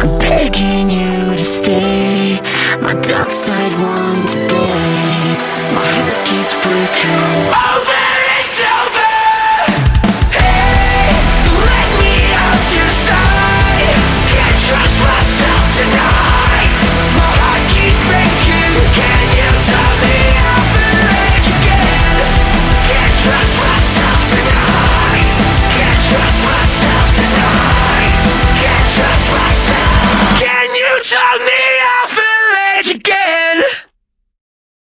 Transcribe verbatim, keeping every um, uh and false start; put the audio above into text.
I'm begging you to stay. My dark side won today. My heart keeps breaking. Over and over. Hey, let me out your side. Can't trust myself tonight. My heart keeps breaking. Can you tell me how to rage again? Can't trust